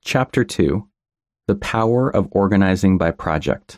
Chapter 2: The Power of Organizing by Project.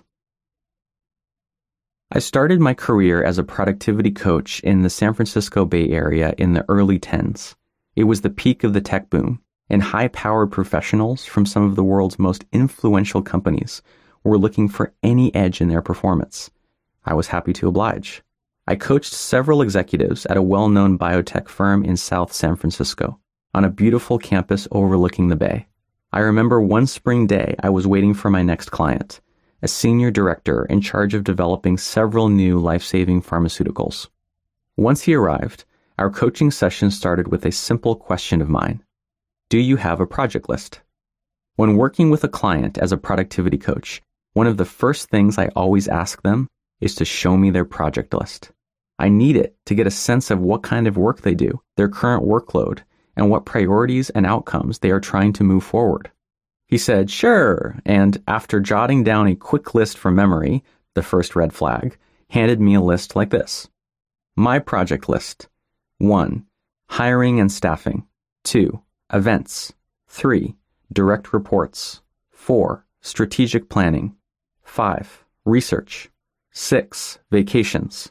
I started my career as a productivity coach in the San Francisco Bay Area in the early 10s. It was the peak of the tech boom, and high-powered professionals from some of the world's most influential companies were looking for any edge in their performance. I was happy to oblige. I coached several executives at a well-known biotech firm in South San Francisco, on a beautiful campus overlooking the bay. I remember one spring day I was waiting for my next client, a senior director in charge of developing several new life-saving pharmaceuticals. Once he arrived, our coaching session started with a simple question of mine. Do you have a project list? When working with a client as a productivity coach, one of the first things I always ask them is to show me their project list. I need it to get a sense of what kind of work they do, their current workload, and what priorities and outcomes they are trying to move forward. He said, sure, and after jotting down a quick list from memory, the first red flag, handed me a list like this. My project list. 1. Hiring and staffing. 2. Events. 3. Direct reports. 4. Strategic planning. 5. Research. 6. Vacations.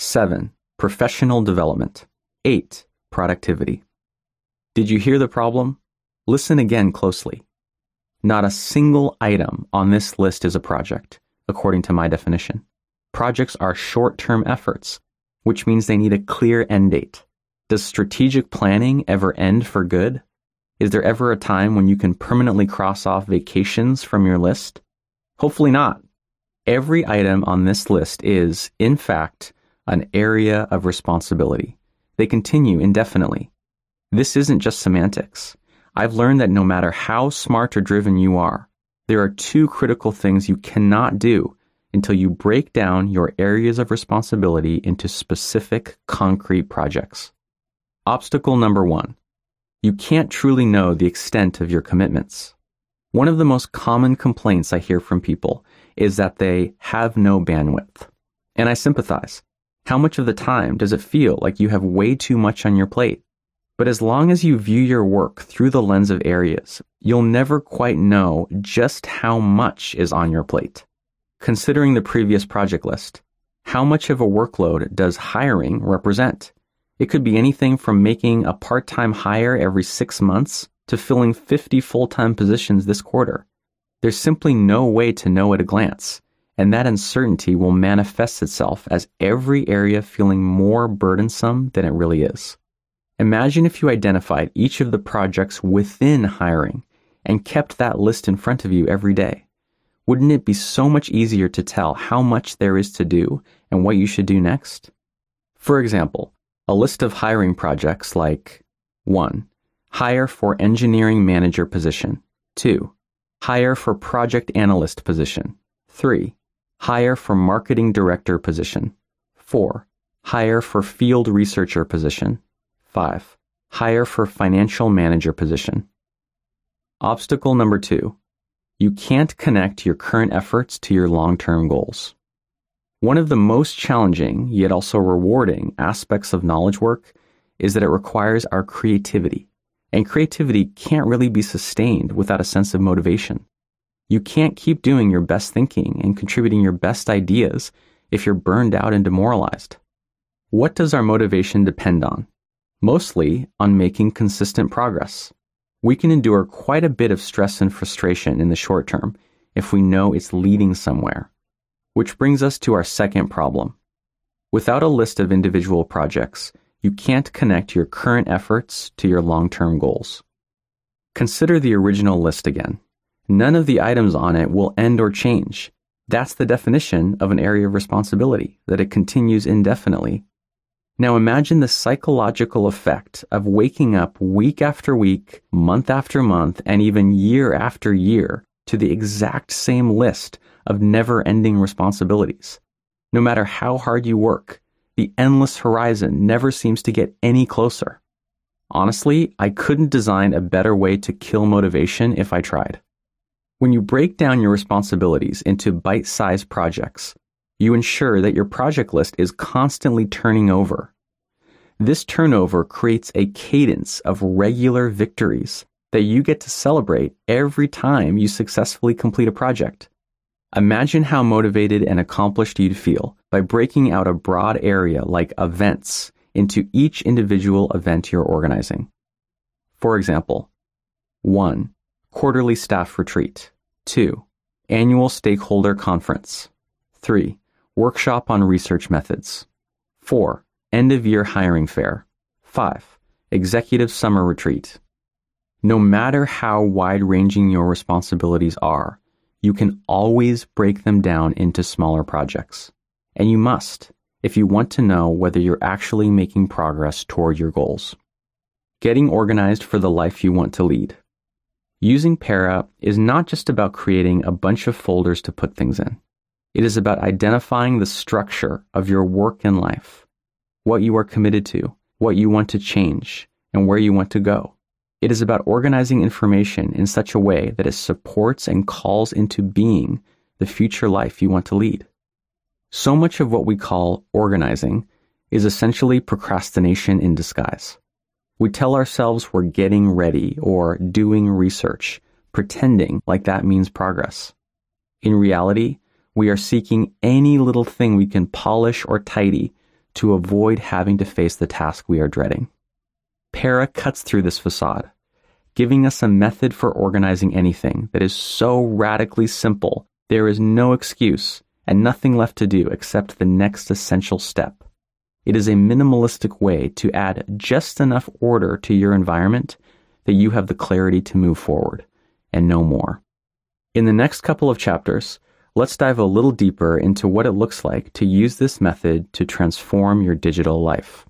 7. Professional development. 8. Productivity. Did you hear the problem? Listen again closely. Not a single item on this list is a project, according to my definition. Projects are short-term efforts, which means they need a clear end date. Does strategic planning ever end for good? Is there ever a time when you can permanently cross off vacations from your list? Hopefully not. Every item on this list is, in fact, an area of responsibility. They continue indefinitely. This isn't just semantics. I've learned that no matter how smart or driven you are, there are two critical things you cannot do until you break down your areas of responsibility into specific, concrete projects. Obstacle number 1. You can't truly know the extent of your commitments. One of the most common complaints I hear from people is that they have no bandwidth. And I sympathize. How much of the time does it feel like you have way too much on your plate? But as long as you view your work through the lens of areas, you'll never quite know just how much is on your plate. Considering the previous project list, how much of a workload does hiring represent? It could be anything from making a part-time hire every 6 months to filling 50 full-time positions this quarter. There's simply no way to know at a glance, and that uncertainty will manifest itself as every area feeling more burdensome than it really is. Imagine if you identified each of the projects within hiring and kept that list in front of you every day. Wouldn't it be so much easier to tell how much there is to do and what you should do next? For example, a list of hiring projects like 1. Hire for engineering manager position. 2. Hire for project analyst position. 3. Hire for marketing director position. 4. Hire for field researcher position. 5. Hire for financial manager position. Obstacle number 2. You can't connect your current efforts to your long-term goals. One of the most challenging, yet also rewarding, aspects of knowledge work is that it requires our creativity. And creativity can't really be sustained without a sense of motivation. You can't keep doing your best thinking and contributing your best ideas if you're burned out and demoralized. What does our motivation depend on? Mostly on making consistent progress. We can endure quite a bit of stress and frustration in the short term if we know it's leading somewhere. Which brings us to our second problem. Without a list of individual projects, you can't connect your current efforts to your long-term goals. Consider the original list again. None of the items on it will end or change. That's the definition of an area of responsibility, that it continues indefinitely. Now imagine the psychological effect of waking up week after week, month after month, and even year after year to the exact same list of never-ending responsibilities. No matter how hard you work, the endless horizon never seems to get any closer. Honestly, I couldn't design a better way to kill motivation if I tried. When you break down your responsibilities into bite-sized projects, you ensure that your project list is constantly turning over. This turnover creates a cadence of regular victories that you get to celebrate every time you successfully complete a project. Imagine how motivated and accomplished you'd feel by breaking out a broad area like events into each individual event you're organizing. For example, 1. Quarterly staff retreat. 2. Annual stakeholder conference. 3. Workshop on research methods. 4. End-of-year hiring fair. 5. Executive summer retreat. No matter how wide-ranging your responsibilities are, you can always break them down into smaller projects. And you must, if you want to know whether you're actually making progress toward your goals. Getting organized for the life you want to lead. Using Para is not just about creating a bunch of folders to put things in. It is about identifying the structure of your work and life, what you are committed to, what you want to change, and where you want to go. It is about organizing information in such a way that it supports and calls into being the future life you want to lead. So much of what we call organizing is essentially procrastination in disguise. We tell ourselves we're getting ready or doing research, pretending like that means progress. In reality, we are seeking any little thing we can polish or tidy to avoid having to face the task we are dreading. Para cuts through this facade, giving us a method for organizing anything that is so radically simple there is no excuse and nothing left to do except the next essential step. It is a minimalistic way to add just enough order to your environment that you have the clarity to move forward, and no more. In the next couple of chapters, let's dive a little deeper into what it looks like to use this method to transform your digital life.